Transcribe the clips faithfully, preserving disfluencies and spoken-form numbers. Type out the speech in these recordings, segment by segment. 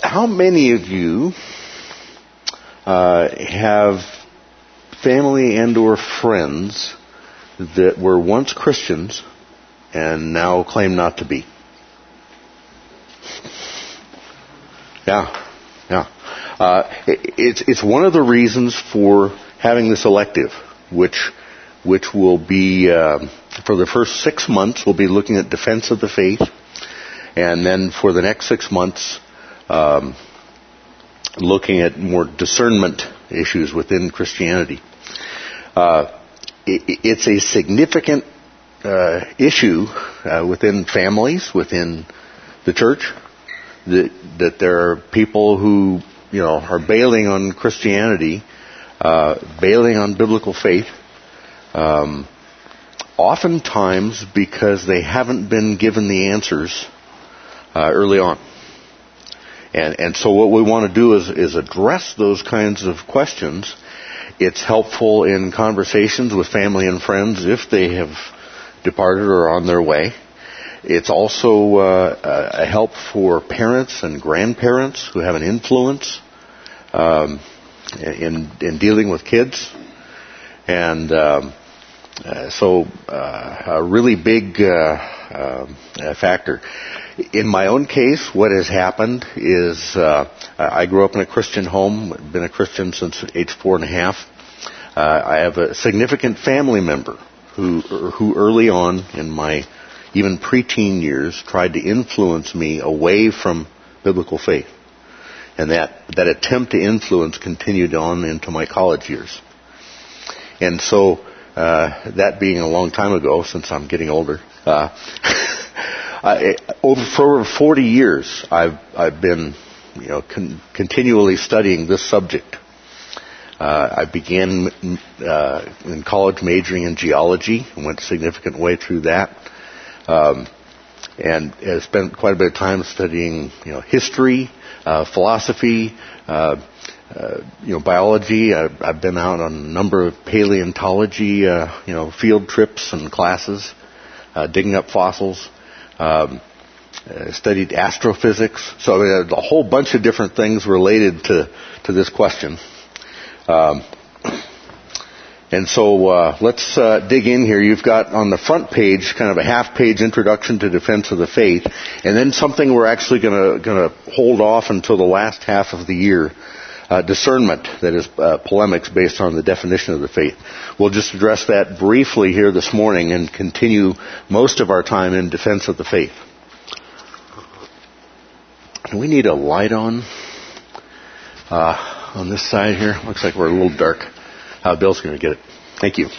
how many of you uh, have family and or friends that were once Christians and now claim not to be? Yeah, yeah. Uh, it, it's it's one of the reasons for having this elective, which which will be uh, for the first six months. We'll be looking at defense of the faith, and then for the next six months, um, looking at more discernment issues within Christianity. Uh, it, it's a significant uh, issue uh, within families, within the church. That, that there are people who, you know, are bailing on Christianity, uh, bailing on biblical faith, um, oftentimes because they haven't been given the answers uh, early on. And and so what we want to do is, is address those kinds of questions. It's helpful in conversations with family and friends if they have departed or are on their way. It's also uh, a help for parents and grandparents who have an influence um, in in dealing with kids, and um, uh, so uh, a really big uh, uh, factor. In my own case, what has happened is uh, I grew up in a Christian home, been a Christian since age four and a half. Uh, I have a significant family member who who early on in my even preteen years, tried to influence me away from biblical faith. And that, that attempt to influence continued on into my college years. And so, uh, that being a long time ago, since I'm getting older, uh, I, over, for over forty years, I've, I've been, you know, con- continually studying this subject. Uh, I began, uh, in college majoring in geology and went a significant way through that. Um, and I spent quite a bit of time studying, you know, history, uh, philosophy, uh, uh, you know, biology. I've, I've been out on a number of paleontology, uh, you know, field trips and classes, uh, digging up fossils. Um, uh, studied astrophysics. So I mean, a whole bunch of different things related to to this question. Um, And so uh, let's uh, dig in here. You've got on the front page kind of a half-page introduction to defense of the faith, and then something we're actually going to going to hold off until the last half of the year, uh, discernment, that is uh, polemics based on the definition of the faith. We'll just address that briefly here this morning and continue most of our time in defense of the faith. Do we need a light on uh, on this side here? Looks like we're a little dark. Uh, Bill's going to get it. Thank you.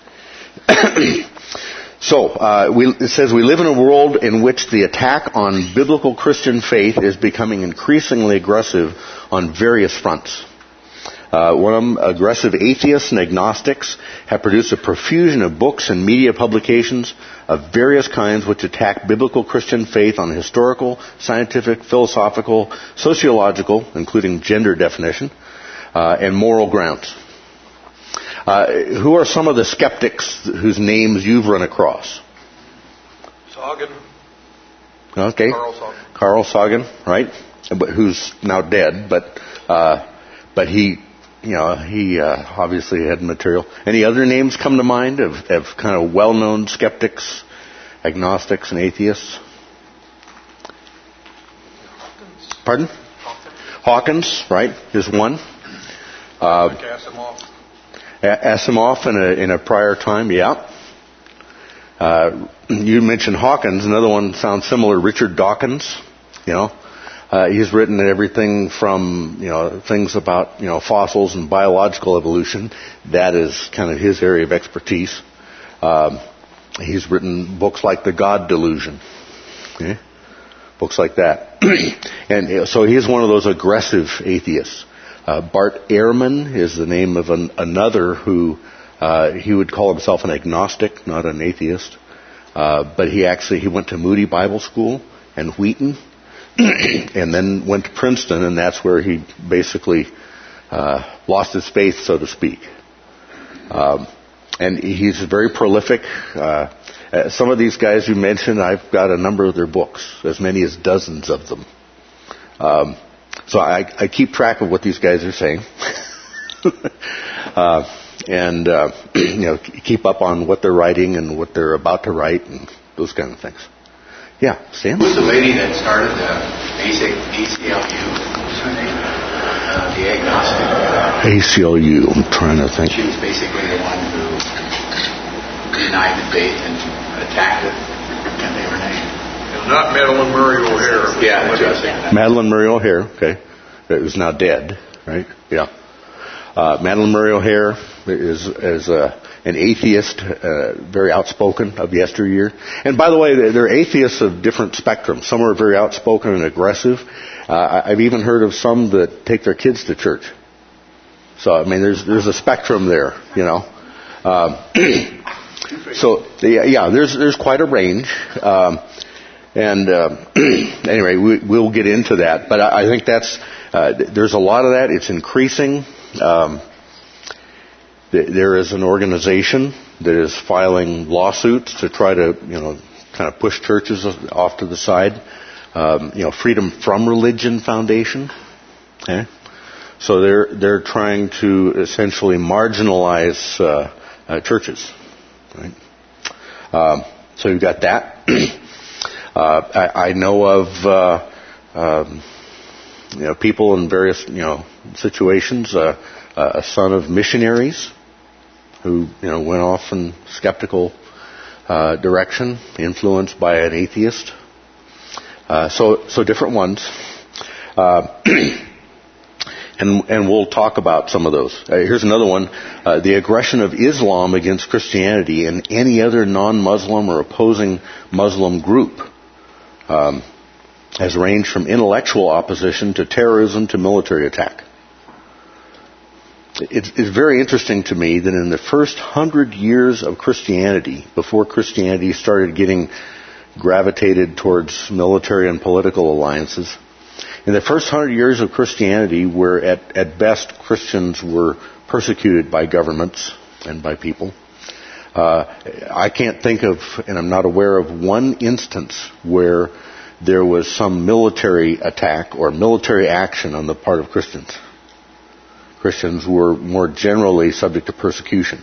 so, uh, we, it says we live in a world in which the attack on biblical Christian faith is becoming increasingly aggressive on various fronts. Uh, one of them, aggressive atheists and agnostics have produced a profusion of books and media publications of various kinds which attack biblical Christian faith on historical, scientific, philosophical, sociological, including gender definition, uh, and moral grounds. Uh, who are some of the skeptics whose names you've run across? Sagan. Okay. Carl Sagan. Carl Sagan, right? But who's now dead, but uh, but he, you know, he uh, obviously had material. Any other names come to mind of, of kind of well-known skeptics, agnostics, and atheists? Hawkins. Pardon? Hawkins, Hawkins, right? Is one. Uh, like Asimov. Asimov in a in a prior time, yeah. Uh, you mentioned Hawkins. Another one sounds similar. Richard Dawkins, you know, uh, he's written everything from you know things about you know fossils and biological evolution. That is kind of his area of expertise. Um, he's written books like The God Delusion, okay? Books like that, and you know, so he's one of those aggressive atheists. Uh, Bart Ehrman is the name of an, another who uh, he would call himself an agnostic, not an atheist. Uh, but he actually he went to Moody Bible School and Wheaton, and then went to Princeton, and that's where he basically uh, lost his faith, so to speak. Um, and he's very prolific. Uh, uh, some of these guys you mentioned, I've got a number of their books, as many as dozens of them. Um, So I, I keep track of what these guys are saying. uh, and, uh, you know, keep up on what they're writing and what they're about to write and those kind of things. Yeah, Stan? Who was the lady that started the basic A C L U? What was her name? Uh, the agnostic. Uh, A C L U, I'm trying to think. She was basically the one who denied the faith and attacked it. Can't think of her name. Not Madeline Murray O'Hare. Yeah, that's what I was thinking. Madeline Murray O'Hare, okay. Who's now dead, right? Yeah. Uh, Madeline Murray O'Hare is, is uh, an atheist, uh, very outspoken of yesteryear. And by the way, they're atheists of different spectrums. Some are very outspoken and aggressive. Uh, I've even heard of some that take their kids to church. So, I mean, there's there's a spectrum there, you know. Um, so, yeah, there's there's quite a range. Um, and uh, anyway, we, we'll get into that. But I, I think that's uh, there's a lot of that. It's increasing. Um, th- there is an organization that is filing lawsuits to try to, you know, kind of push churches off to the side. Um, you know, Freedom from Religion Foundation. Okay. So they're they're trying to essentially marginalize uh, uh, churches, right? Um, so you've got that. uh, I, I know of uh, um, you know people in various you know situations. Uh, a son of missionaries who you know went off in skeptical uh, direction, influenced by an atheist. Uh, so so different ones. Uh, And, and we'll talk about some of those. Uh, here's another one. Uh, the aggression of Islam against Christianity and any other non-Muslim or opposing Muslim group um, has ranged from intellectual opposition to terrorism to military attack. It's, it's very interesting to me that in the first hundred years of Christianity, before Christianity started getting gravitated towards military and political alliances, in the first hundred years of Christianity, where at, at best Christians were persecuted by governments and by people, uh, I can't think of, and I'm not aware of, one instance where there was some military attack or military action on the part of Christians. Christians were more generally subject to persecution.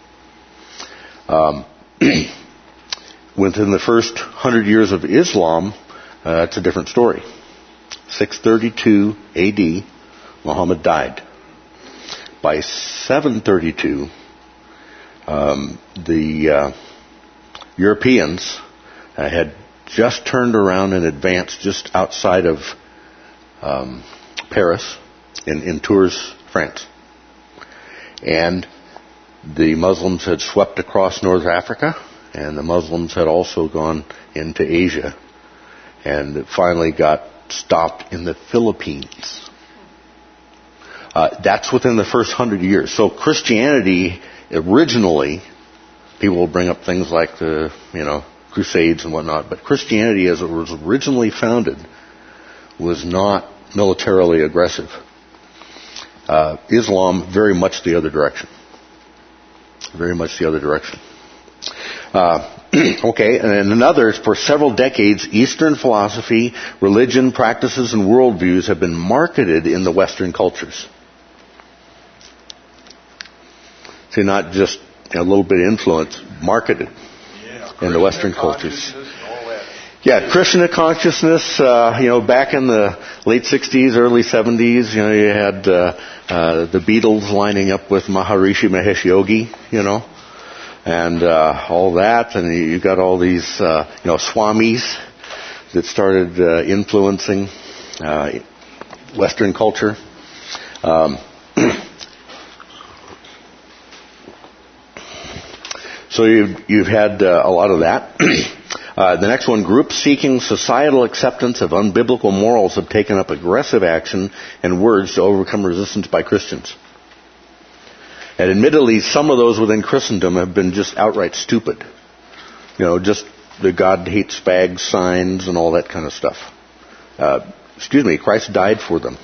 Um, within the first hundred years of Islam, uh, it's a different story. six thirty-two A D, Muhammad died. By seven thirty-two, um, the uh, Europeans uh, had just turned around and advanced just outside of um, Paris, in, in Tours, France. And the Muslims had swept across North Africa, and the Muslims had also gone into Asia, and finally got stopped in the Philippines. Uh, that's within the first hundred years. So Christianity originally, people will bring up things like the, you know, Crusades and whatnot, but Christianity as it was originally founded was not militarily aggressive. Uh, Islam, very much the other direction. Very much the other direction. Uh, okay, and another, for several decades, Eastern philosophy, religion, practices, and worldviews have been marketed in the Western cultures. See, not just a little bit of influence, marketed Yeah, in the Western cultures. and all that. Yeah, Krishna consciousness, uh, you know, back in the late sixties, early seventies, you know, you had uh, uh, the Beatles lining up with Maharishi Mahesh Yogi, you know, and uh, all that, and you got all these, uh, you know, swamis that started uh, influencing uh, Western culture. Um, so you've, you've had uh, a lot of that. Uh, the next one, groups seeking societal acceptance of unbiblical morals have taken up aggressive action and words to overcome resistance by Christians. And admittedly, some of those within Christendom have been just outright stupid. You know, just the God hates fags signs and all that kind of stuff. Uh, excuse me, Christ died for them.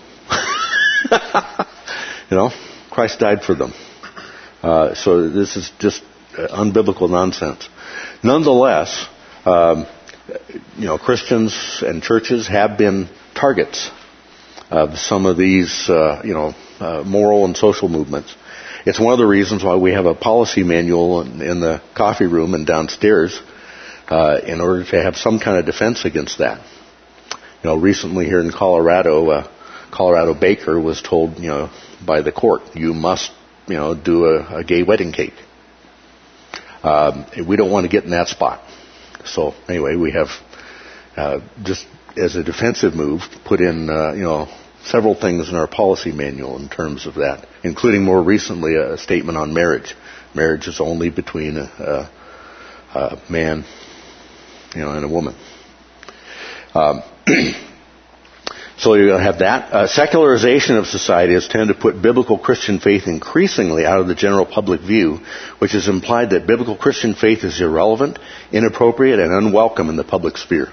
You know, Christ died for them. Uh, so this is just unbiblical nonsense. Nonetheless, Um, you know, Christians and churches have been targets of some of these, uh, you know, uh, moral and social movements. It's one of the reasons why we have a policy manual in, in the coffee room and downstairs, uh, in order to have some kind of defense against that. You know, recently here in Colorado, uh, Colorado baker was told, you know, by the court, you must, you know, do a, a gay wedding cake. Um, we don't want to get in that spot. So anyway, we have, uh, just as a defensive move, put in, uh, you know, several things in our policy manual in terms of that, including more recently a statement on marriage. Marriage is only between a, a, a man, you know, and a woman. Um, so you're going to have that. Uh, secularization of society has tended to put biblical Christian faith increasingly out of the general public view, which has implied that biblical Christian faith is irrelevant, inappropriate, and unwelcome in the public sphere.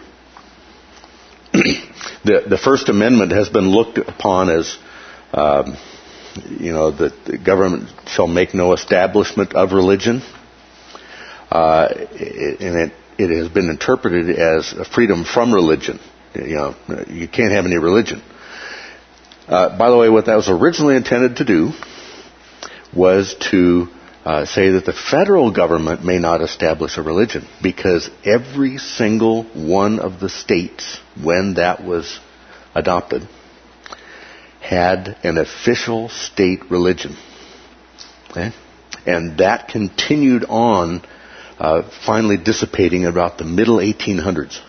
The, the First Amendment has been looked upon as, um, you know, that the government shall make no establishment of religion, uh, and it, it has been interpreted as a freedom from religion. You know, you can't have any religion. Uh, by the way, what that was originally intended to do was to uh, say that the federal government may not establish a religion, because every single one of the states, when that was adopted, had an official state religion. Okay? And that continued on, uh, finally dissipating about the middle eighteen hundreds,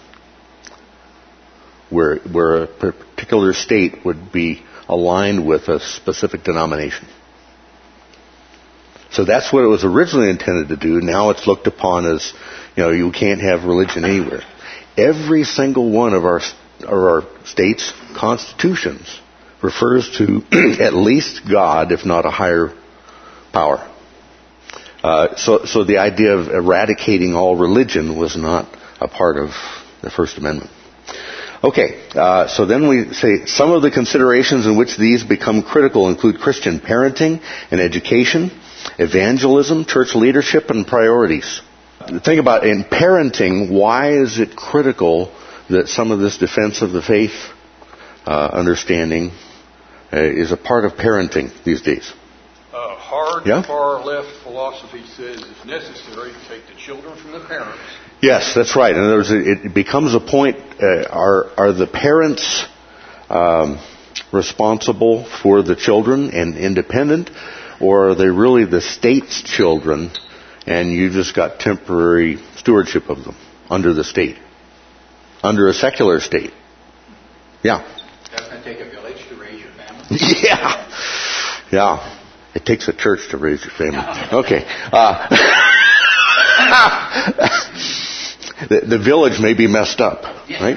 where where a particular state would be aligned with a specific denomination. So that's what it was originally intended to do. Now it's looked upon as, you know, you can't have religion anywhere. Every single one of our of our states' constitutions refers to at least God, if not a higher power. Uh, so, so the idea of eradicating all religion was not a part of the First Amendment. Okay, uh, so then we say some of the considerations in which these become critical include Christian parenting and education, evangelism, church leadership, and priorities. Think about in parenting, why is it critical that some of this defense of the faith uh, understanding uh, is a part of parenting these days? Uh, hard Yeah? far left philosophy says it's necessary to take the children from the parents. Yes, that's right. In other words, it, it becomes a point, uh, are, are the parents um, responsible for the children and independent, or are they really the state's children and you just got temporary stewardship of them under the state, under a secular state? Yeah. That's going to take a village to raise your family. Yeah. Yeah. It takes a church to raise your family. Okay. Uh, the, the village may be messed up, right?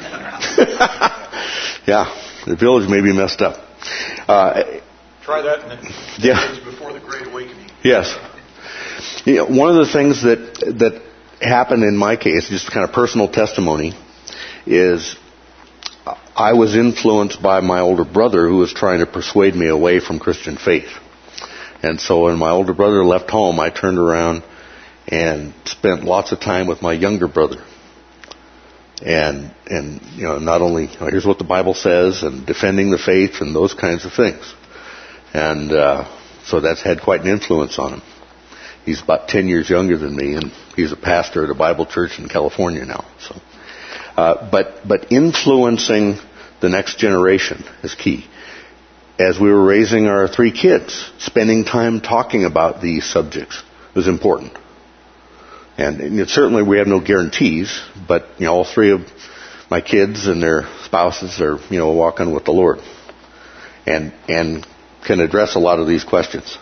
Yeah. The village may be messed up. Uh, Try that in the Yeah. decades before the Great Awakening. Yes. You know, one of the things that that happened in my case, just kind of personal testimony, is I was influenced by my older brother who was trying to persuade me away from Christian faith. And so when my older brother left home, I turned around and spent lots of time with my younger brother. And, and you know, not only, you know, here's what the Bible says, and defending the faith and those kinds of things. And uh, so that's had quite an influence on him. He's about ten years younger than me, and he's a pastor at a Bible church in California now. So, uh, but but influencing the next generation is key. As we were raising our three kids, spending time talking about these subjects was important. And, and it, certainly we have no guarantees, but you know, all three of my kids and their spouses are, you know, walking with the Lord, and and can address a lot of these questions.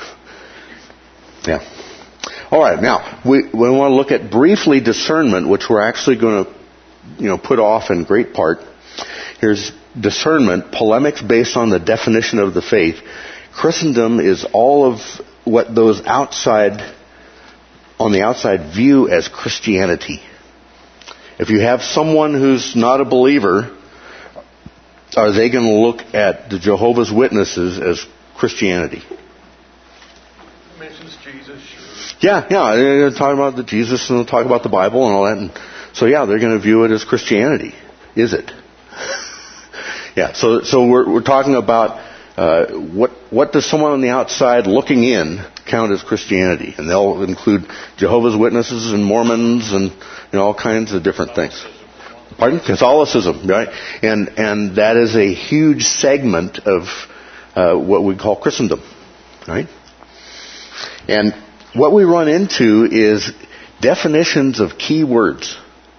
Yeah. All right. Now we we want to look at briefly discernment, which we're actually going to, you know, put off in great part. Here's discernment: polemics based on the definition of the faith. Christendom is all of what those outside, on the outside, view as Christianity. If you have someone who's not a believer, are they going to look at the Jehovah's Witnesses as Christianity? Mentions Jesus, sure. Yeah, yeah. They're going to talk about the Jesus and they'll talk about the Bible and all that. And so, yeah, they're going to view it as Christianity. Is it? Yeah. So so we're we're talking about uh, what what does someone on the outside looking in count as Christianity, and they'll include Jehovah's Witnesses and Mormons and you know all kinds of different things. Pardon? Catholicism, right? And and that is a huge segment of uh, what we call Christendom, right? And what we run into is definitions of key words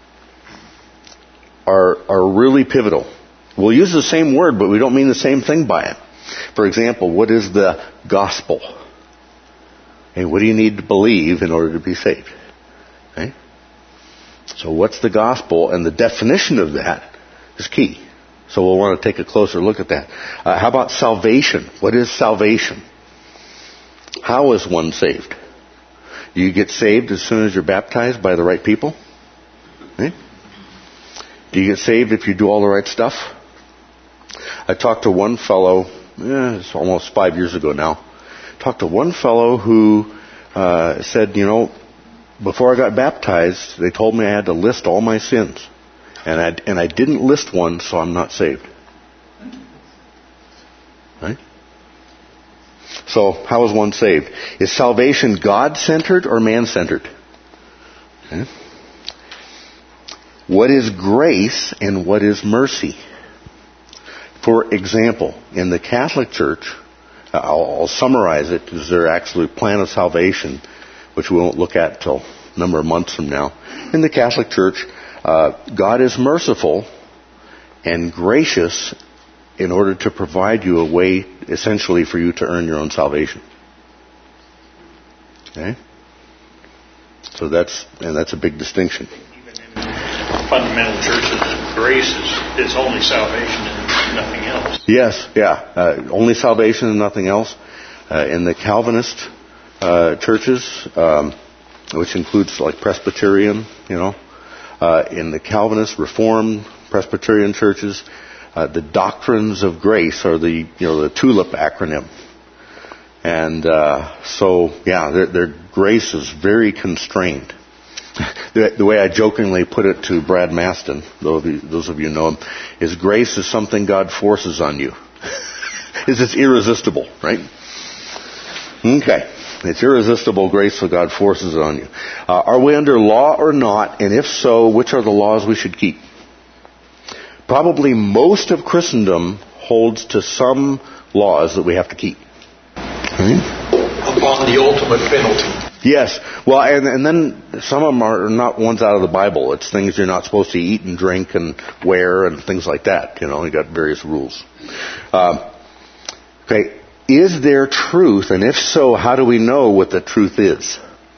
are are really pivotal. We'll use the same word, but we don't mean the same thing by it. For example, what is the gospel? And what do you need to believe in order to be saved? Okay? So what's the gospel? And the definition of that is key. So we'll want to take a closer look at that. Uh, how about salvation? What is salvation? How is one saved? Do you get saved as soon as you're baptized by the right people? Okay? Do you get saved if you do all the right stuff? I talked to one fellow, eh, it's almost five years ago now. Talked to one fellow who uh, said, you know, before I got baptized, they told me I had to list all my sins. And I, and I didn't list one, so I'm not saved. Right? So, how is one saved? Is salvation God-centered or man-centered? Okay. What is grace and what is mercy? For example, in the Catholic Church, I'll, I'll summarize it, is their actual plan of salvation, which we won't look at till a number of months from now. In the Catholic Church, uh, God is merciful and gracious in order to provide you a way, essentially, for you to earn your own salvation. Okay? So that's, and that's a big distinction. Even in fundamental churches, grace is, is only salvation and nothing else. Yes, yeah. Uh, only salvation and nothing else. Uh, in the Calvinist uh, churches, um, which includes like Presbyterian, you know, uh, in the Calvinist, Reformed, Presbyterian churches, uh, the doctrines of grace are the, you know, the TULIP acronym. And uh, so, yeah, their, their grace is very constrained. The, the way I jokingly put it to Brad Maston, those of you, those of you know him, is grace is something God forces on you. It's just irresistible, right? Okay. It's irresistible grace that God forces on you. Uh, are we under law or not? And if so, which are the laws we should keep? Probably most of Christendom holds to some laws that we have to keep. Hmm? Upon the ultimate penalty. Yes. Well, and, and then some of them are not ones out of the Bible. It's things you're not supposed to eat and drink and wear and things like that. You know, you got various rules. Uh, okay. Is there truth? And if so, how do we know what the truth is?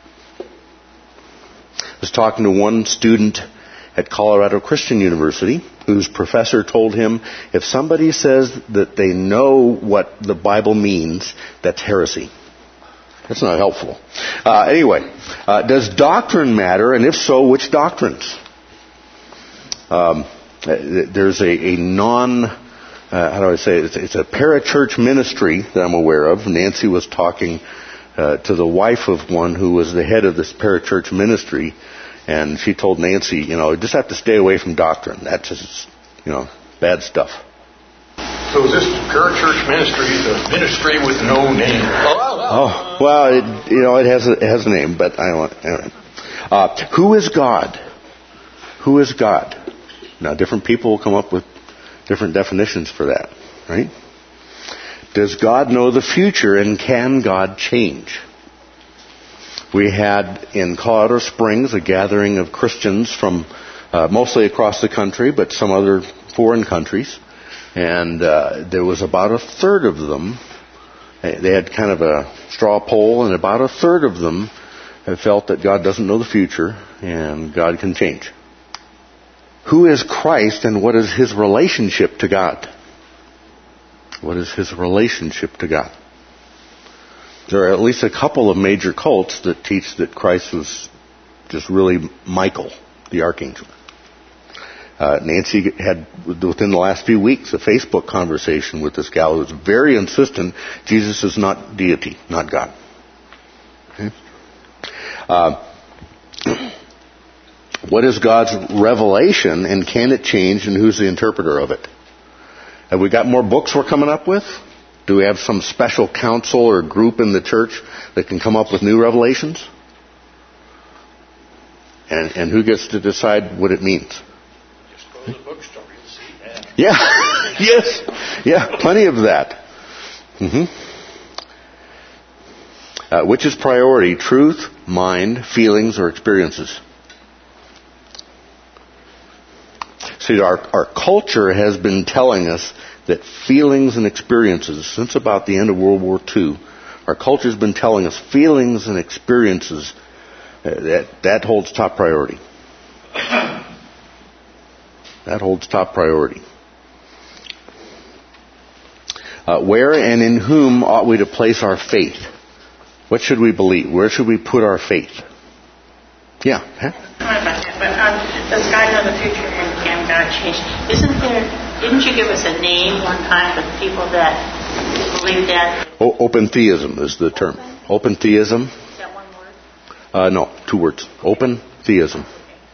I was talking to one student at Colorado Christian University whose professor told him, if somebody says that they know what the Bible means, that's heresy. That's not helpful. Uh, anyway, uh, does doctrine matter? And if so, which doctrines? Um, there's a, a non, uh, how do I say it? It's, it's a parachurch ministry that I'm aware of. Nancy was talking uh, to the wife of one who was the head of this parachurch ministry, and she told Nancy, you know, you just have to stay away from doctrine. That's just, you know, bad stuff. So is this parachurch ministry the ministry with no name? Oh, well, it, you know, it has a, it has a name, but I don't. Anyway. Uh, who is God? Who is God? Now, different people will come up with different definitions for that, right? Does God know the future, and can God change? We had in Colorado Springs a gathering of Christians from uh, mostly across the country, but some other foreign countries. And uh, there was about a third of them, they had kind of a straw poll, and about a third of them felt that God doesn't know the future and God can change. Who is Christ and what is His relationship to God? What is His relationship to God? There are at least a couple of major cults that teach that Christ was just really Michael, the archangel. Uh, Nancy had, within the last few weeks, a Facebook conversation with this gal who was very insistent Jesus is not deity, not God. Okay? Uh, what is God's revelation, and can it change, and who's the interpreter of it? Have we got more books we're coming up with? Do we have some special council or group in the church that can come up with new revelations? And, and who gets to decide what it means? Just go to the bookstore, you'll see that. Yeah, yes, yeah, plenty of that. Mm-hmm. Uh, which is priority, truth, mind, feelings, or experiences? See, our, our culture has been telling us that feelings and experiences, since about the end of World War Two, our culture has been telling us feelings and experiences, uh, that, that holds top priority. That holds top priority. Uh, where and in whom ought we to place our faith? What should we believe? Where should we put our faith? Yeah. Huh? But um, does God know the future and can God change? Isn't there? Didn't you give us a name one time for the people that believe that? O- open theism is the term. Open theism. Is that one word? Uh, no, two words. Open theism.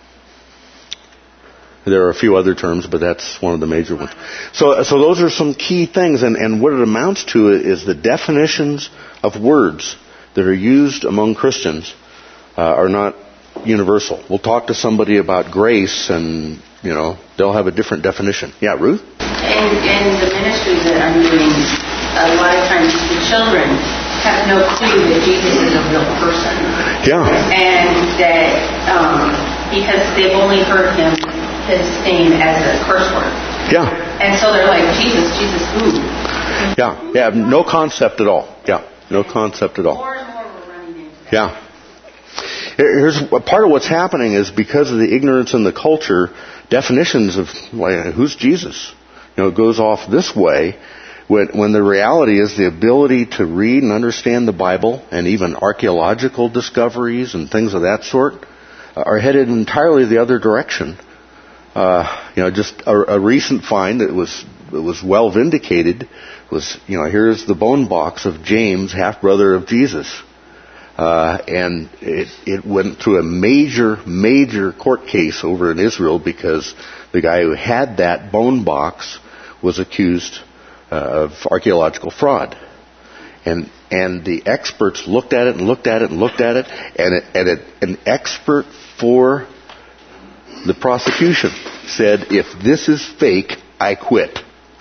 There are a few other terms, but that's one of the major ones. So, so those are some key things, and, and what it amounts to is the definitions of words that are used among Christians uh, are not universal. We'll talk to somebody about grace, and you know they'll have a different definition. Yeah, Ruth? And, and the ministry that I'm doing, a lot of times the children have no clue that Jesus is a real person. Yeah. And that um, because they've only heard him, his name as a curse word. Yeah. And so they're like, Jesus, Jesus, who? Yeah. Yeah. No concept at all. Yeah. No concept at all. More and more we're running into that. Yeah. Here's part of what's happening is because of the ignorance in the culture, definitions of like, who's Jesus, you know, it goes off this way when, when the reality is the ability to read and understand the Bible and even archaeological discoveries and things of that sort are headed entirely the other direction. Uh, you know, just a, a recent find that was that was well vindicated was, you know, here's the bone box of James, half brother of Jesus. Uh, and it, it went through a major, major court case over in Israel because the guy who had that bone box was accused uh, of archaeological fraud. And and the experts looked at it and looked at it and looked at it, and, it, and it, an expert for the prosecution said, if this is fake, I quit.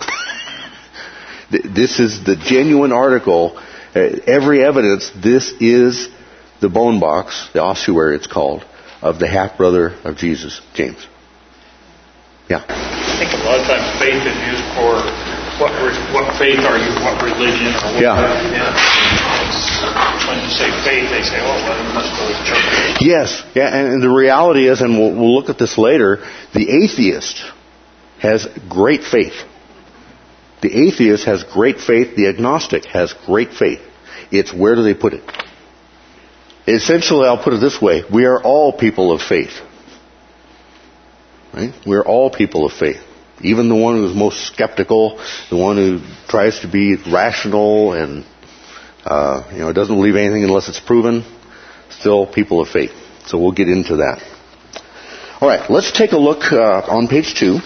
This is the genuine article. Uh, every evidence, this is the bone box, the ossuary it's called, of the half-brother of Jesus, James. Yeah? I think a lot of times faith is used for what what faith are you, what religion, or what. Yeah. yeah. When you say faith, they say, oh, well, you must go to church. Yes, yeah, and, and the reality is, and we'll, we'll look at this later, the atheist has great faith. The atheist has great faith. The agnostic has great faith. It's where do they put it? Essentially, I'll put it this way. We are all people of faith. Right? We're all people of faith. Even the one who's most skeptical, the one who tries to be rational and uh, you know doesn't believe anything unless it's proven, still people of faith. So we'll get into that. All right, let's take a look uh, on page two.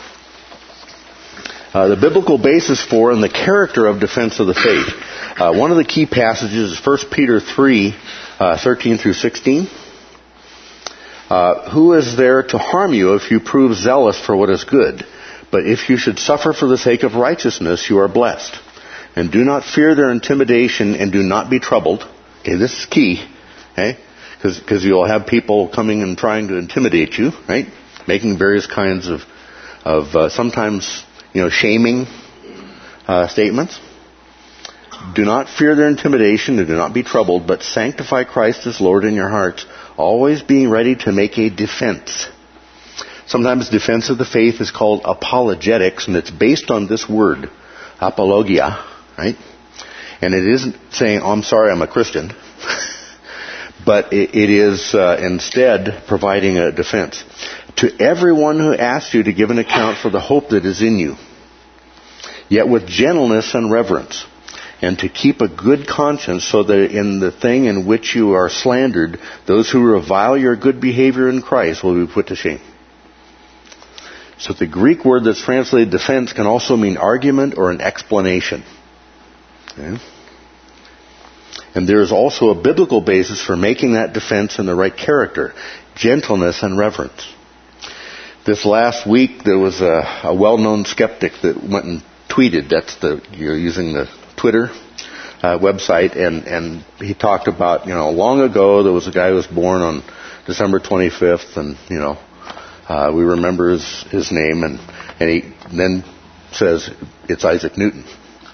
Uh, the biblical basis for and the character of defense of the faith. Uh, one of the key passages is First Peter three, uh, thirteen through sixteen. Uh, who is there to harm you if you prove zealous for what is good? But if you should suffer for the sake of righteousness, you are blessed. And do not fear their intimidation, and do not be troubled. Okay, this is key. Okay, because you'll have people coming and trying to intimidate you, right? Making various kinds of of uh, sometimes. You know, shaming uh, statements. Do not fear their intimidation and do not be troubled, but sanctify Christ as Lord in your hearts, always being ready to make a defense. Sometimes defense of the faith is called apologetics, and it's based on this word, apologia, right? And it isn't saying, oh, I'm sorry, I'm a Christian. But it, it is uh, instead providing a defense. To everyone who asks you to give an account for the hope that is in you, yet with gentleness and reverence, and to keep a good conscience, so that in the thing in which you are slandered, those who revile your good behavior in Christ will be put to shame. So the Greek word that's translated defense can also mean argument or an explanation. Okay? And there is also a biblical basis for making that defense in the right character, gentleness and reverence. This last week there was a, a well-known skeptic that went and tweeted, that's the, you're using the Twitter uh, website, and, and he talked about, you know, long ago there was a guy who was born on December twenty-fifth, and, you know, uh, we remember his, his name, and, and he then says it's Isaac Newton.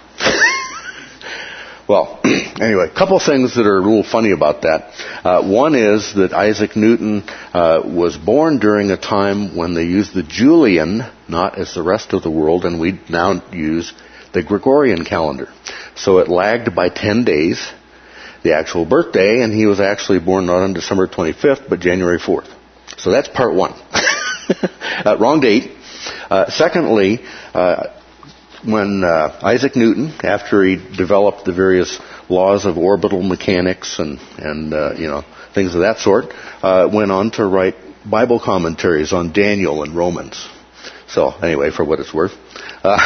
Well, anyway, a couple things that are a little funny about that. Uh, one is that Isaac Newton uh, was born during a time when they used the Julian, not as the rest of the world, and we now use the Gregorian calendar. So it lagged by ten days the actual birthday, and he was actually born not on December twenty-fifth, but January fourth. So that's part one. uh, wrong date. Uh, secondly, uh, when uh, Isaac Newton, after he developed the various laws of orbital mechanics and, and uh, you know, things of that sort, uh, went on to write Bible commentaries on Daniel and Romans. So, anyway, for what it's worth. Uh,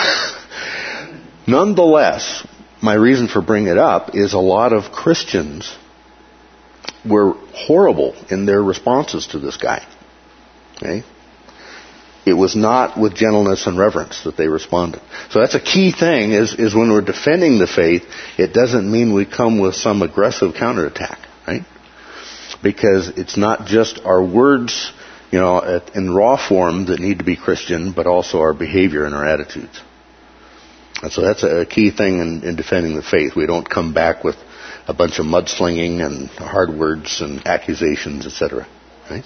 nonetheless, my reason for bringing it up is a lot of Christians were horrible in their responses to this guy. Okay? It was not with gentleness and reverence that they responded. So that's a key thing, is, is when we're defending the faith, it doesn't mean we come with some aggressive counterattack, right? Because it's not just our words, you know, in raw form that need to be Christian, but also our behavior and our attitudes. And so that's a key thing in, in defending the faith. We don't come back with a bunch of mudslinging and hard words and accusations, et cetera. Right?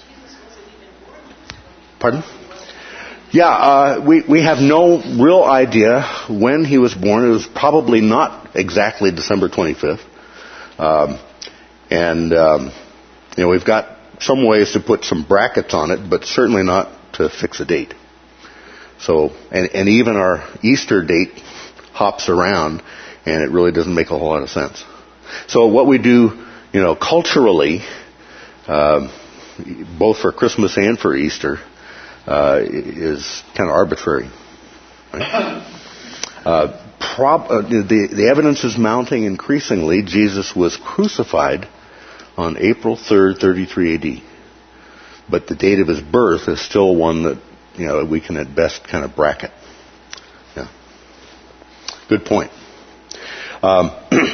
Pardon? Yeah, uh, we, we have no real idea when he was born. It was probably not exactly December twenty-fifth. Um, and, um, you know, we've got some ways to put some brackets on it, but certainly not to fix a date. So, and, and even our Easter date hops around, and it really doesn't make a whole lot of sense. So what we do, you know, culturally, uh, both for Christmas and for Easter, Uh, is kind of arbitrary. Right? Uh, prob- uh, the, the evidence is mounting increasingly. Jesus was crucified on April third, thirty-three A D. But the date of his birth is still one that, you know, we can at best kind of bracket. Yeah. Good point. Um,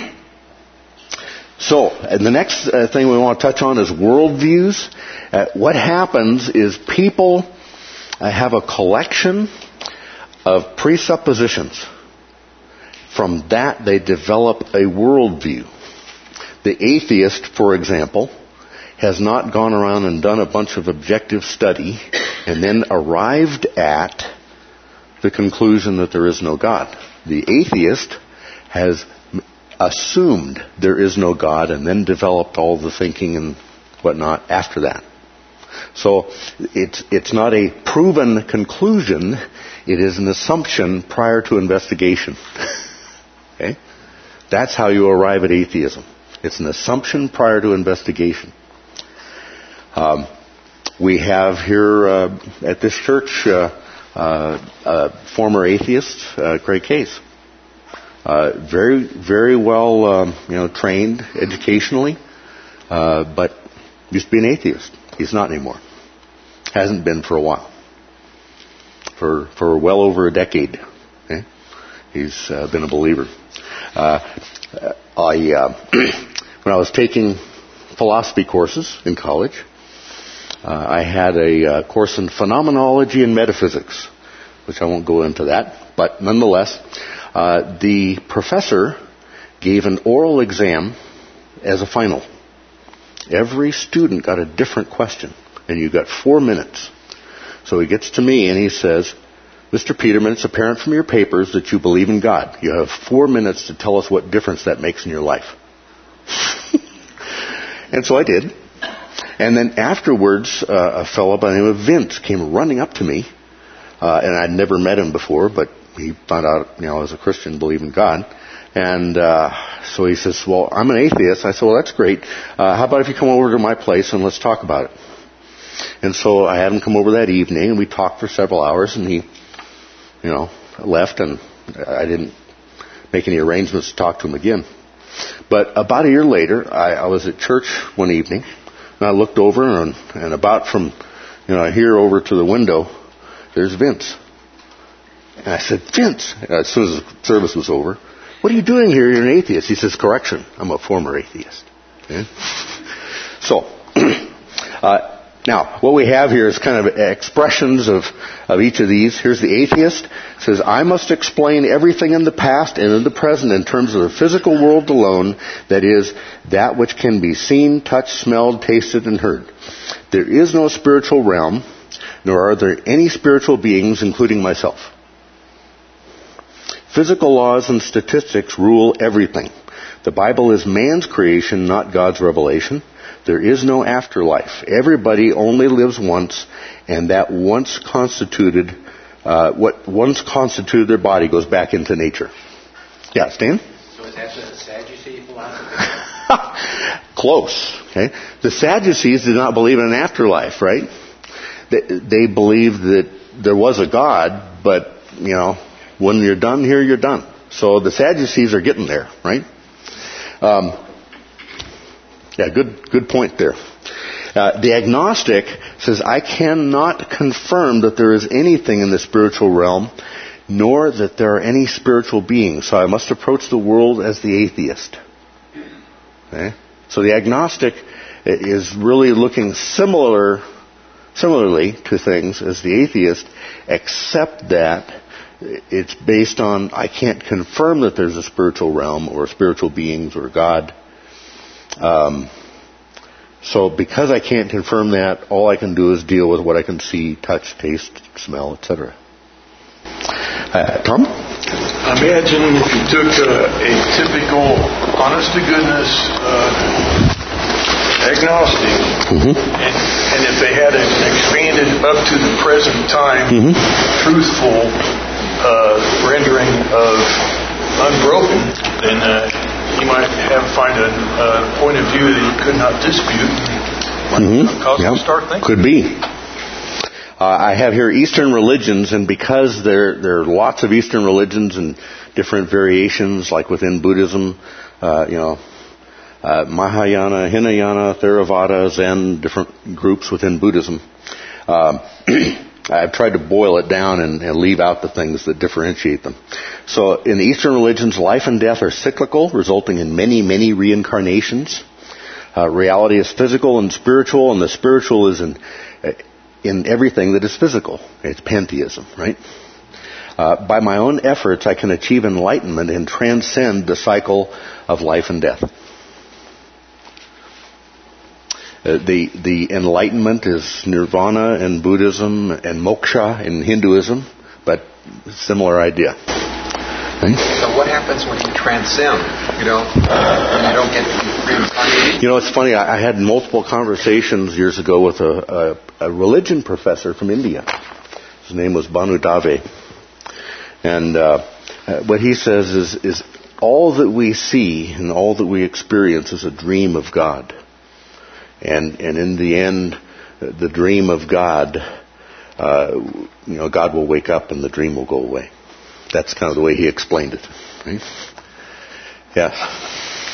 so, and the next uh, thing we want to touch on is worldviews. Uh, what happens is people I have a collection of presuppositions. From that, they develop a worldview. The atheist, for example, has not gone around and done a bunch of objective study and then arrived at the conclusion that there is no God. The atheist has assumed there is no God and then developed all the thinking and whatnot after that. So it's it's not a proven conclusion, it is an assumption prior to investigation. Okay? That's how you arrive at atheism. It's an assumption prior to investigation. Um, we have here uh, at this church uh, uh, a former atheist, uh, Craig Case. Uh, very, very well um, you know, trained educationally, uh, but used to be an atheist. He's not anymore. Hasn't been for a while. For for well over a decade. Okay? He's uh, been a believer. Uh, I uh, when I was taking philosophy courses in college, uh, I had a uh, course in phenomenology and metaphysics, which I won't go into that, but nonetheless, uh, the professor gave an oral exam as a final. Every student got a different question, and you got four minutes. So he gets to me and he says, Mister Peterman, it's apparent from your papers that you believe in God. You have four minutes to tell us what difference that makes in your life. And so I did. And then afterwards, uh, a fellow by the name of Vince came running up to me, uh, and I'd never met him before, but he found out, you know, I was a Christian, believe in God. And uh, so he says, well, I'm an atheist. I said, well, that's great. Uh, how about if you come over to my place and let's talk about it? And so I had him come over that evening, and we talked for several hours, and he, you know, left, and I didn't make any arrangements to talk to him again. But about a year later, I, I was at church one evening, and I looked over, and, and about from, you know, here over to the window, there's Vince. And I said, Vince, as soon as the service was over, what are you doing here? You're an atheist. He says, correction, I'm a former atheist. Okay? So, uh, now, what we have here is kind of expressions of, of each of these. Here's the atheist. It says, I must explain everything in the past and in the present in terms of the physical world alone, that is, that which can be seen, touched, smelled, tasted, and heard. There is no spiritual realm, nor are there any spiritual beings, including myself. Physical laws and statistics rule everything. The Bible is man's creation, not God's revelation. There is no afterlife. Everybody only lives once, and that once constituted, uh, what once constituted their body goes back into nature. Yeah, Stan? So is that the Sadducee philosophy? Close. Okay. The Sadducees did not believe in an afterlife, right? They, they believed that there was a God, but, you know, when you're done here, you're done. So the Sadducees are getting there, right? Um, yeah, good, good point there. Uh, the agnostic says, I cannot confirm that there is anything in the spiritual realm, nor that there are any spiritual beings. So I must approach the world as the atheist. Okay? So the agnostic is really looking similar, similarly to things as the atheist, except that it's based on, I can't confirm that there's a spiritual realm or spiritual beings or God. Um, so because I can't confirm that, all I can do is deal with what I can see, touch, taste, smell, et cetera. Uh, Tom? Imagine if you took a, a typical, honest-to-goodness uh, agnostic, mm-hmm. and, and if they had an expanded up to the present time, mm-hmm. truthful uh, rendering of unbroken, then uh, you might have find a, a point of view that you could not dispute. Mm-hmm. Cause yep. them to start thinking. Could be. Uh, I have here Eastern religions, and because there there are lots of Eastern religions and different variations, like within Buddhism, uh, you know, uh, Mahayana, Hinayana, Theravada, Zen, different groups within Buddhism. Uh, I've tried to boil it down and, and leave out the things that differentiate them. So in the Eastern religions, life and death are cyclical, resulting in many, many reincarnations. Uh, reality is physical and spiritual, and the spiritual is in in everything that is physical. It's pantheism, right? Uh, by my own efforts, I can achieve enlightenment and transcend the cycle of life and death. Uh, the the enlightenment is nirvana in Buddhism and moksha in Hinduism, but similar idea. Okay. So what happens when you transcend? You know, when you don't get reincarnated? You know, it's funny. I, I had multiple conversations years ago with a, a, a religion professor from India. His name was Banu Dave, and uh, what he says is is all that we see and all that we experience is a dream of God. And and in the end, the dream of God, uh, you know, God will wake up and the dream will go away. That's kind of the way he explained it. Right? Yeah.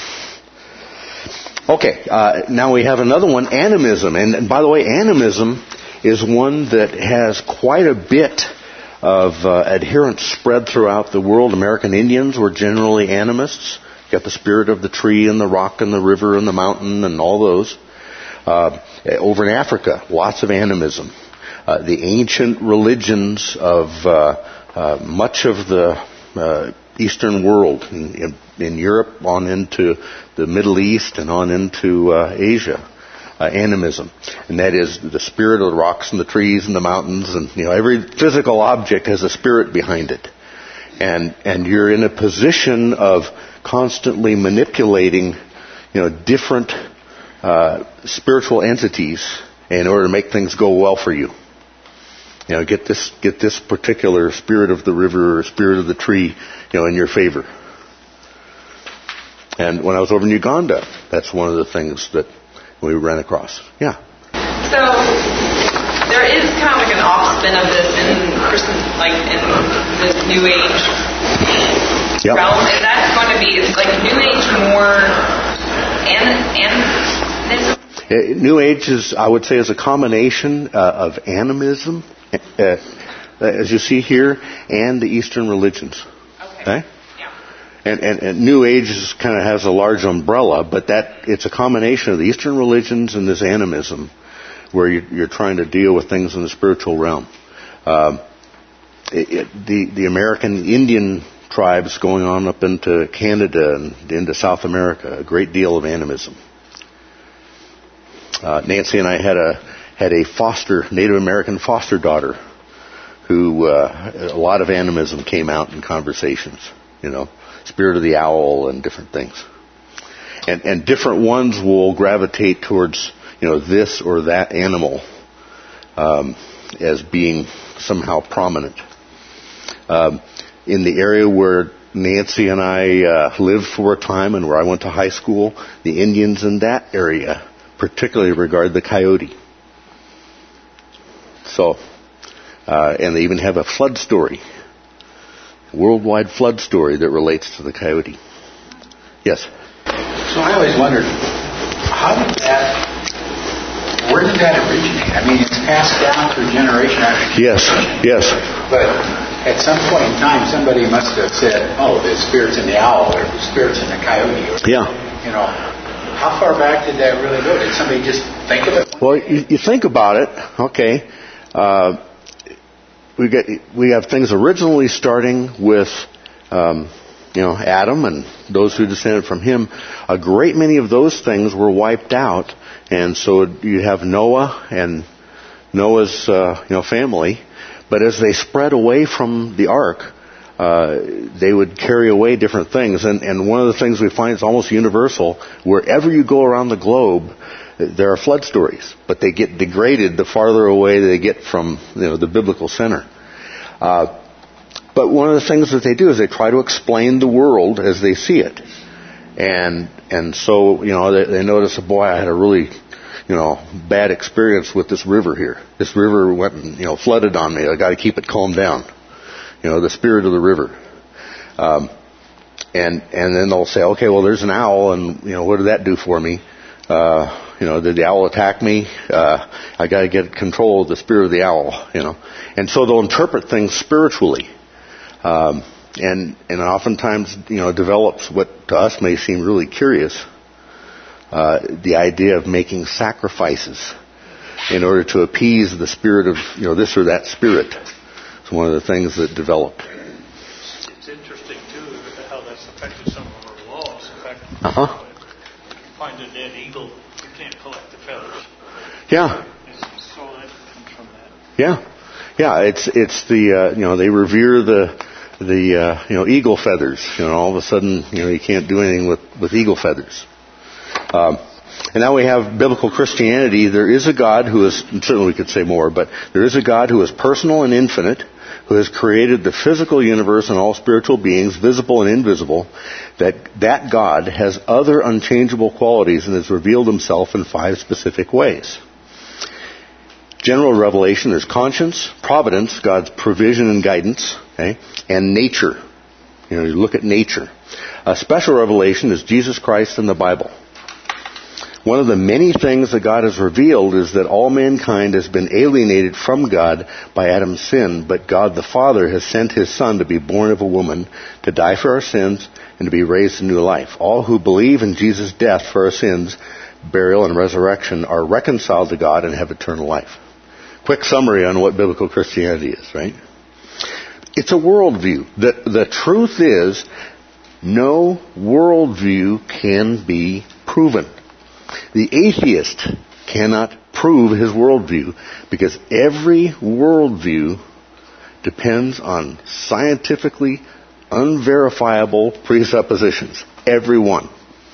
Okay, uh, now we have another one, animism. And, and by the way, animism is one that has quite a bit of uh, adherents spread throughout the world. American Indians were generally animists. You got the spirit of the tree and the rock and the river and the mountain and all those. Uh, over in Africa, lots of animism. Uh, the ancient religions of uh, uh, much of the uh, Eastern world, in, in, in Europe, on into the Middle East, and on into uh, Asia, uh, animism, and that is the spirit of the rocks and the trees and the mountains, and you know every physical object has a spirit behind it, and and you're in a position of constantly manipulating, you know, different Uh, spiritual entities in order to make things go well for you. You know, get this get this particular spirit of the river or spirit of the tree, you know, in your favor. And when I was over in Uganda, that's one of the things that we ran across. Yeah. So then of this in Christian, like in this New Age Yep. realm, is that going to be, is like New Age more animism? Uh, New Age is, I would say, is a combination uh, of animism, uh, as you see here, and the Eastern religions. Okay. Okay? Yeah. And, and, and New Age is, kind of has a large umbrella, but that it's a combination of the Eastern religions and this animism, where you, you're trying to deal with things in the spiritual realm. Um, it, it, the the American Indian tribes going on up into Canada and into South America, a great deal of animism. Uh, Nancy and I had a had a foster Native American foster daughter who uh, a lot of animism came out in conversations. You know, spirit of the owl and different things, and and different ones will gravitate towards, you know, this or that animal um, as being somehow prominent. Um, in the area where Nancy and I uh, lived for a time and where I went to high school, the Indians in that area particularly regard the coyote. So, uh, and they even have a flood story, a worldwide flood story that relates to the coyote. Yes? So I always wondered, how did that, where did that originate? I mean, it's passed down through generation after generation. Yes, yes. But at some point in time, somebody must have said, oh, the spirit's in the owl, or the spirit's in the coyote. Or, yeah. You know, how far back did that really go? Did somebody just think of it? Well, you, you think about it, okay. Uh, we get we have things originally starting with, um, you know, Adam and those who descended from him. A great many of those things were wiped out, and so you have Noah and Noah's uh, you know family. But as they spread away from the ark, uh, they would carry away different things. And, and one of the things we find is almost universal. Wherever you go around the globe, there are flood stories. But they get degraded the farther away they get from, you know, the biblical center. Uh, but one of the things that they do is they try to explain the world as they see it. And and so, you know, they, they notice, boy, I had a really, you know, bad experience with this river here. This river went and, you know, flooded on me. I got to keep it calmed down. You know, the spirit of the river. Um, and and then they'll say, okay, well, there's an owl, and, you know, what did that do for me? Uh, you know, did the owl attack me? Uh, I got to get control of the spirit of the owl. You know, and so they'll interpret things spiritually. Um, and and oftentimes, you know, develops what to us may seem really curious. Uh, the idea of making sacrifices in order to appease the spirit of, you know, this or that spirit. It's one of the things that developed. It's interesting, too, how that's affected some of our laws. In fact, uh-huh. if you find a dead eagle, you can't collect the feathers. Yeah. It's, so that comes from that. Yeah. Yeah, it's it's the, uh, you know, they revere the, the uh, you know, eagle feathers. You know, all of a sudden, you know, you can't do anything with, with eagle feathers. Um, and now we have biblical Christianity. There is a God who is, certainly we could say more, but there is a God who is personal and infinite, who has created the physical universe and all spiritual beings, visible and invisible. That that God has other unchangeable qualities and has revealed himself in five specific ways. General revelation is conscience, providence, God's provision and guidance, okay, and nature. You know, you look at nature. A special revelation is Jesus Christ and the Bible. One of the many things that God has revealed is that all mankind has been alienated from God by Adam's sin, but God the Father has sent his Son to be born of a woman, to die for our sins, and to be raised to new life. All who believe in Jesus' death for our sins, burial, and resurrection are reconciled to God and have eternal life. Quick summary on what biblical Christianity is, right? It's a worldview. The, the truth is, no worldview can be proven. The atheist cannot prove his worldview because every worldview depends on scientifically unverifiable presuppositions. Every one.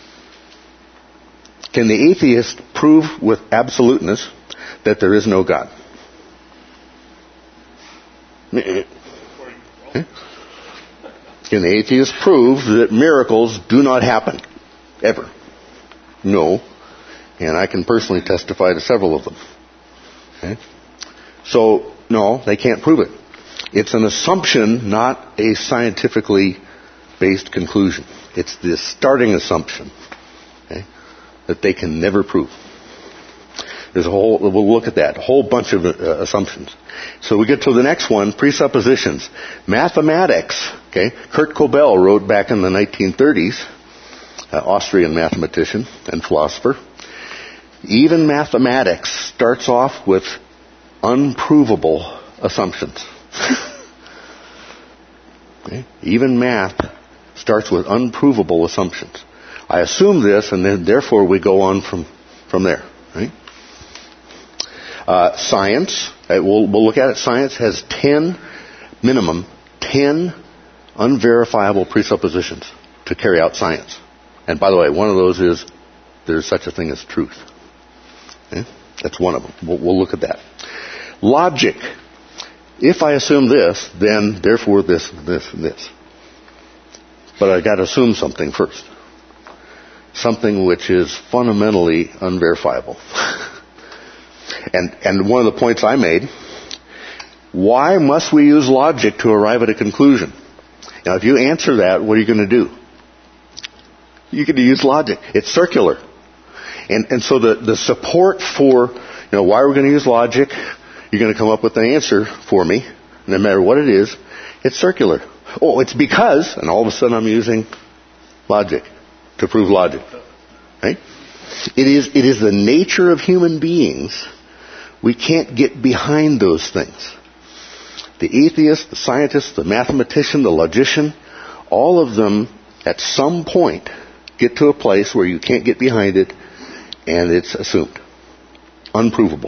Can the atheist prove with absoluteness that there is no God? Can the atheist prove that miracles do not happen? Ever? No. And I can personally testify to several of them. Okay? So, no, they can't prove it. It's an assumption, not a scientifically based conclusion. It's the starting assumption, okay, that they can never prove. There's a whole, we'll look at that, a whole bunch of uh, assumptions. So we get to the next one, presuppositions. Mathematics, okay, Kurt Gödel wrote back in the nineteen thirties, uh, Austrian mathematician and philosopher. Even mathematics starts off with unprovable assumptions. Okay? Even math starts with unprovable assumptions. I assume this, and then therefore we go on from, from there. Right? Uh, science, uh, we'll, we'll look at it. Science has ten, minimum, ten unverifiable presuppositions to carry out science. And by the way, one of those is there's such a thing as truth. Okay? That's one of them. We'll, we'll look at that. Logic. If I assume this, then therefore this, this, and this. But I got to assume something first. Something which is fundamentally unverifiable. and and one of the points I made, why must we use logic to arrive at a conclusion? Now, if you answer that, what are you going to do? You're going to use logic. It's circular. And and so the, the support for, you know, why we're going to use logic, you're going to come up with an answer for me, no matter what it is, it's circular. Oh, it's because, and all of a sudden I'm using logic to prove logic. Right? It is, it is the nature of human beings. We can't get behind those things. The atheist, the scientist, the mathematician, the logician, all of them at some point get to a place where you can't get behind it and it's assumed. Unprovable.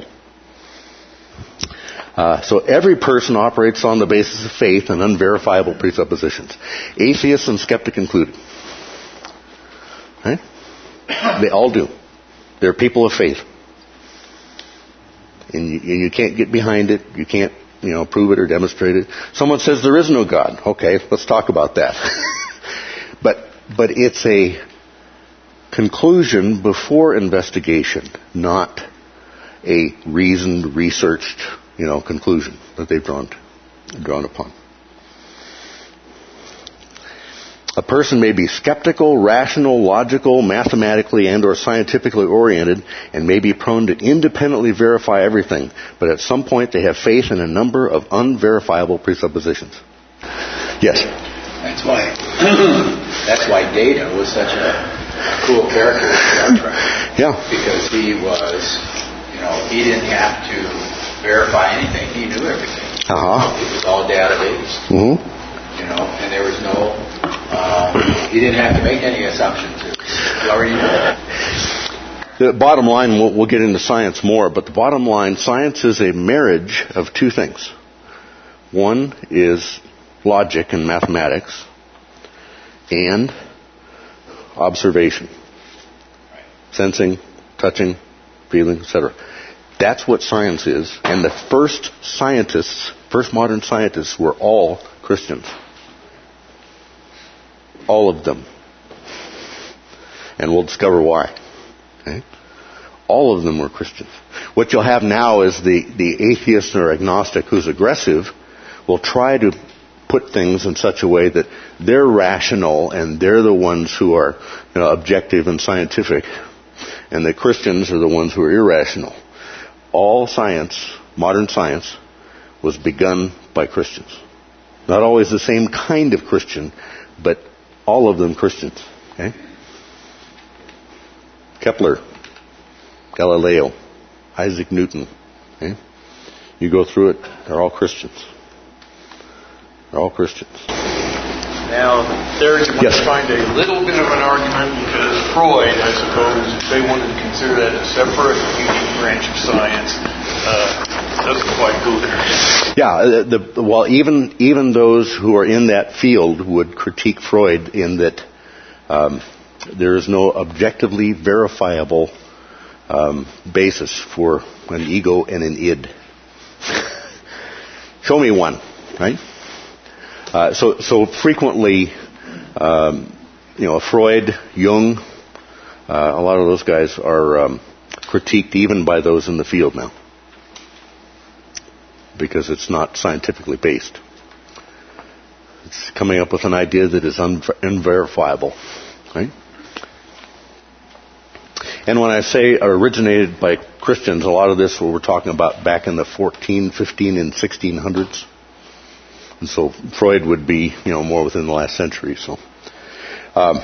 Uh, so every person operates on the basis of faith and unverifiable presuppositions. Atheists and skeptics included. Right? They all do. They're people of faith. And you, and you can't get behind it. You can't, you know, prove it or demonstrate it. Someone says there is no God. Okay, let's talk about that. but but it's a conclusion before investigation, not a reasoned, researched, you know, conclusion that they've drawn drawn upon. A person may be skeptical, rational, logical, mathematically and or scientifically oriented, and may be prone to independently verify everything, but at some point they have faith in a number of unverifiable presuppositions. Yes? That's why that's why Data was such a cool character in Star Trek. Yeah. Because he was, you know, he didn't have to verify anything. He knew everything. Uh-huh. It was all database. Mm-hmm. You know, and there was no, um, he didn't have to make any assumptions. He already knew that. The bottom line, we'll, we'll get into science more, but the bottom line, science is a marriage of two things. One is logic and mathematics, and observation. Sensing, touching, feeling, et cetera. That's what science is, and the first scientists, first modern scientists were all Christians. All of them. And we'll discover why. Okay? All of them were Christians. What you'll have now is the, the atheist or agnostic who's aggressive will try to put things in such a way that they're rational and they're the ones who are, you know, objective and scientific, and the Christians are the ones who are irrational. All science, modern science, was begun by Christians. Not always the same kind of Christian, but all of them Christians. Okay? Kepler, Galileo, Isaac Newton. Okay? You go through it, they're all Christians. They're all Christians. Now, there you might Yes. find a little bit of an argument because Freud, I suppose, if they wanted to consider that a separate, unique branch of science, uh, doesn't quite go there. Yeah, the, the, well, even even those who are in that field would critique Freud in that um, there is no objectively verifiable um, basis for an ego and an id. Show me one, right? Uh, so, so frequently, um, you know, Freud, Jung, uh, a lot of those guys are um, critiqued even by those in the field now. because it's not scientifically based. It's coming up with an idea that is un- unverifiable. Right? And when I say originated by Christians, a lot of this what we're talking about back in the fourteen, fifteen, and sixteen hundreds. And so Freud would be, you know, more within the last century. So, um,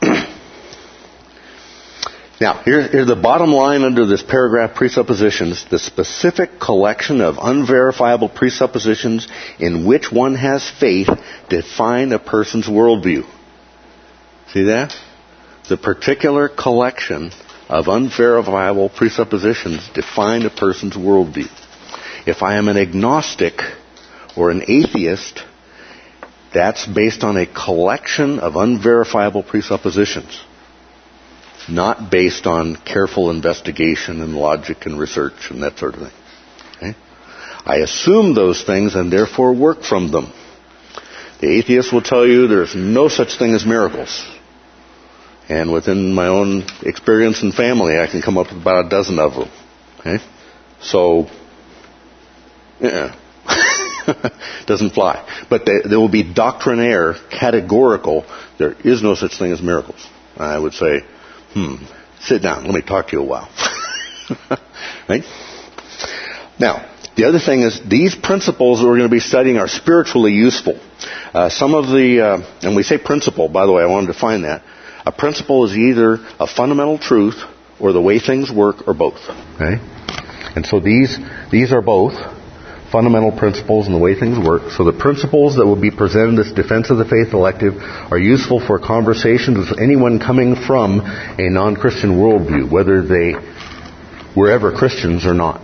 now here, here's the bottom line under this paragraph: presuppositions. The specific collection of unverifiable presuppositions in which one has faith define a person's worldview. See that? The particular collection of unverifiable presuppositions define a person's worldview. If I am an agnostic or an atheist, that's based on a collection of unverifiable presuppositions, not based on careful investigation and logic and research and that sort of thing. Okay? I assume those things and therefore work from them. The atheist will tell you there's no such thing as miracles. And within my own experience and family, I can come up with about a dozen of them. Okay? So, yeah. Doesn't fly. But they, they will be doctrinaire, categorical. There is no such thing as miracles. I would say, hmm, sit down. Let me talk to you a while. Right? Now, the other thing is these principles that we're going to be studying are spiritually useful. Uh, some of the, uh, and we say principle, by the way, I want to define that. A principle is either a fundamental truth or the way things work or both. Okay? And so these, these are both. Fundamental principles and the way things work. So the principles that will be presented as Defense of the Faith elective are useful for conversations with anyone coming from a non-Christian worldview, whether they were ever Christians or not.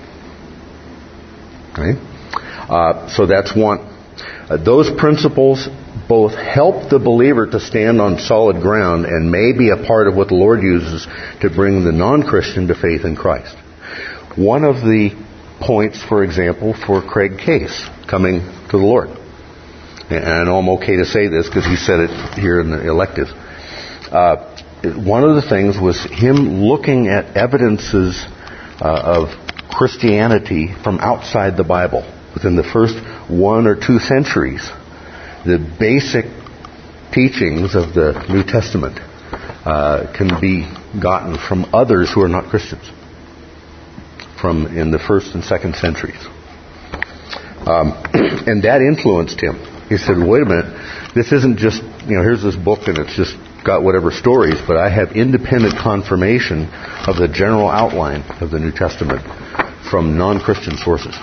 Okay? Uh, so that's one. Uh, those principles both help the believer to stand on solid ground and may be a part of what the Lord uses to bring the non-Christian to faith in Christ. One of the points, for example, for Craig Case coming to the Lord. And I know I'm okay to say this because he said it here in the elective. Uh, one of the things was him looking at evidences uh, of Christianity from outside the Bible. Within the first one or two centuries, the basic teachings of the New Testament uh, can be gotten from others who are not Christians. From in the first and second centuries. Um, and that influenced him. He said, wait a minute, this isn't just, you know, here's this book and it's just got whatever stories, but I have independent confirmation of the general outline of the New Testament from non-Christian sources.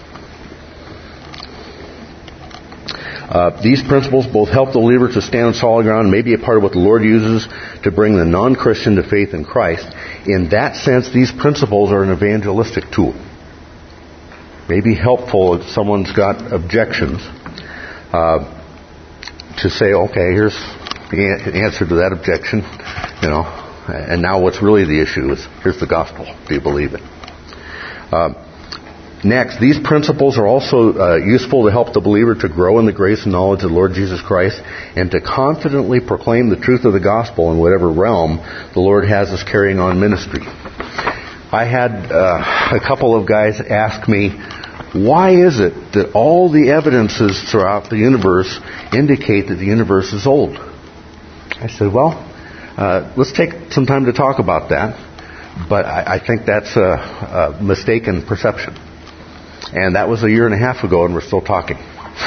Uh, these principles both help the believer to stand on solid ground and may be a part of what the Lord uses to bring the non-Christian to faith in Christ. In that sense, these principles are an evangelistic tool. May be helpful if someone's got objections uh, to say, okay, here's the answer to that objection, you know, and now what's really the issue is, here's the gospel. Do you believe it? Uh, Next, these principles are also uh, useful to help the believer to grow in the grace and knowledge of the Lord Jesus Christ and to confidently proclaim the truth of the gospel in whatever realm the Lord has us carrying on ministry. I had uh, a couple of guys ask me, why is it that all the evidences throughout the universe indicate that the universe is old? I said, well, uh, let's take some time to talk about that, but I, I think that's a, a mistaken perception. And that was a year and a half ago, and we're still talking.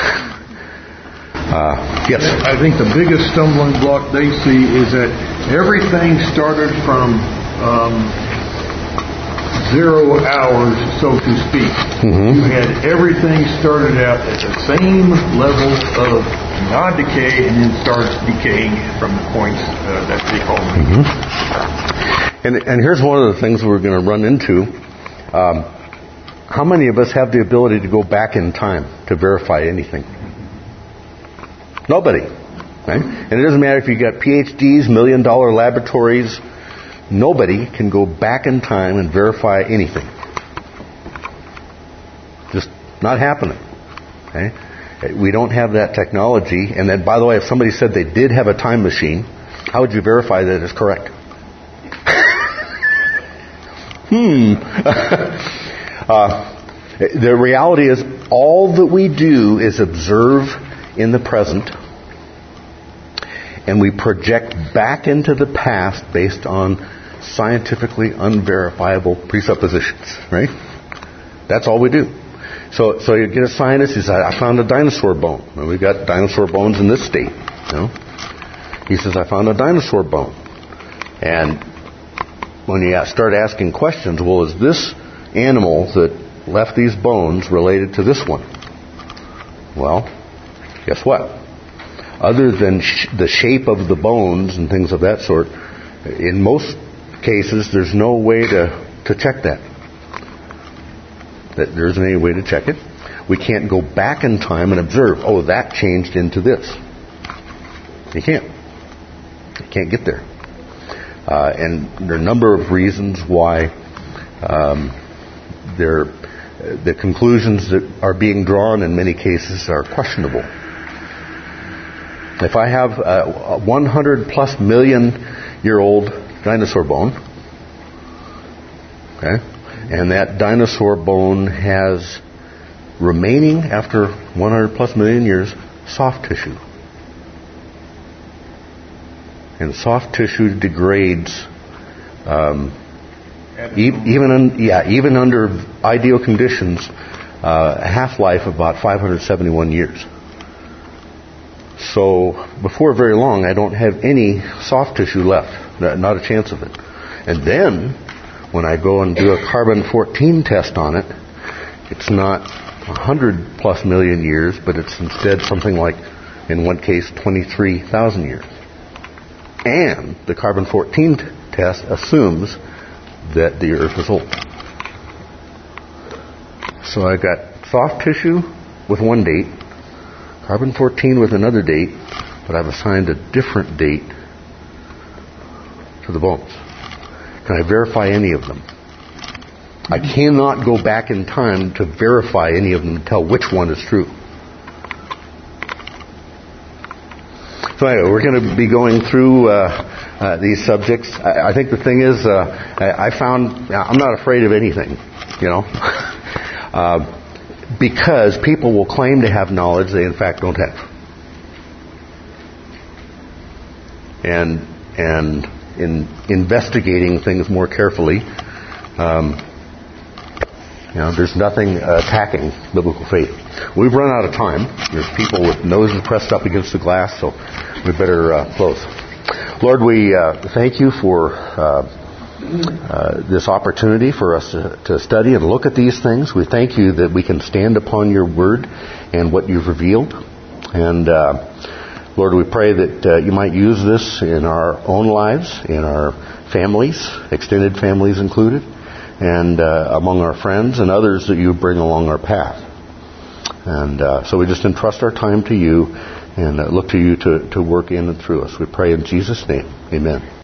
Uh, yes? I think the biggest stumbling block they see is that everything started from um, zero hours, so to speak. Mm-hmm. You had everything started out at the same level of non-decay and then starts decaying from the points uh, that they call them. Mm-hmm. And, and here's one of the things we're going to run into. Um, How many of us have the ability to go back in time to verify anything? Nobody. Right? And it doesn't matter if you got P H Ds, million dollar laboratories. Nobody can go back in time and verify anything. Just not happening. Okay? We don't have that technology. And then, by the way, if somebody said they did have a time machine, how would you verify that it's correct? hmm. Uh, The reality is, all that we do is observe in the present, and we project back into the past based on scientifically unverifiable presuppositions, right? That's all we do. So, so you get a scientist who says, I found a dinosaur bone. And we've got dinosaur bones in this state, you know? He says, I found a dinosaur bone. And when you start asking questions, well, is this animal that left these bones related to this one? Well, guess what? Other than sh- the shape of the bones and things of that sort, in most cases, there's no way to, to check that. That there isn't any way to check it. We can't go back in time and observe, oh, that changed into this. You can't. You can't get there. Uh, and there are a number of reasons why um, there, the conclusions that are being drawn in many cases are questionable. If I have a one hundred plus million year old dinosaur bone, okay, and that dinosaur bone has remaining after one hundred plus million years soft tissue. And soft tissue degrades um, e- even un- yeah even under ideal conditions, uh, a half-life of about five hundred seventy-one years. So before very long, I don't have any soft tissue left, not a chance of it. And then when I go and do a carbon fourteen test on it, it's not one hundred plus million years, but it's instead something like, in one case, twenty-three thousand years. And the carbon fourteen t- test assumes that the Earth is old. So I've got soft tissue with one date, carbon fourteen with another date, but I've assigned a different date to the bones. Can I verify any of them? I cannot go back in time to verify any of them and tell which one is true. So anyway, we're going to be going through uh, uh, these subjects. I, I think the thing is, uh, I, I found I'm not afraid of anything, you know, uh, because people will claim to have knowledge they in fact don't have, and and in investigating things more carefully, um, you know, there's nothing attacking biblical faith. We've run out of time. There's people with noses pressed up against the glass, so we better uh, close. Lord, we uh, thank you for uh, uh, this opportunity for us to, to study and look at these things. We thank you that we can stand upon your word and what you've revealed. And uh, Lord, we pray that uh, you might use this in our own lives, in our families, extended families included, and uh, among our friends and others that you bring along our path. And uh, so we just entrust our time to you and uh, look to you to, to work in and through us. We pray in Jesus' name. Amen.